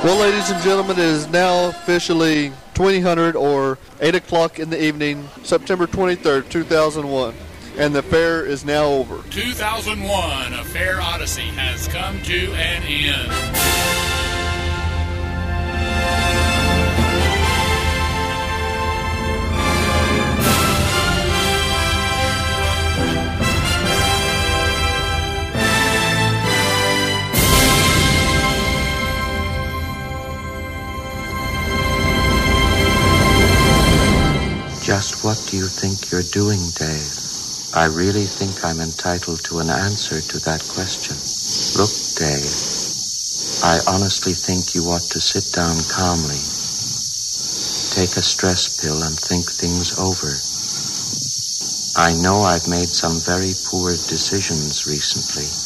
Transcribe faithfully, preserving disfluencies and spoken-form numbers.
Well, ladies and gentlemen, it is now officially twenty hundred or eight o'clock in the evening, September twenty-third, two thousand one, and the fair is now over. two thousand one, a Fair Odyssey has come to an end. Just what do you think you're doing, Dave? I really think I'm entitled to an answer to that question. Look, Dave, I honestly think you ought to sit down calmly, take a stress pill, and think things over. I know I've made some very poor decisions recently.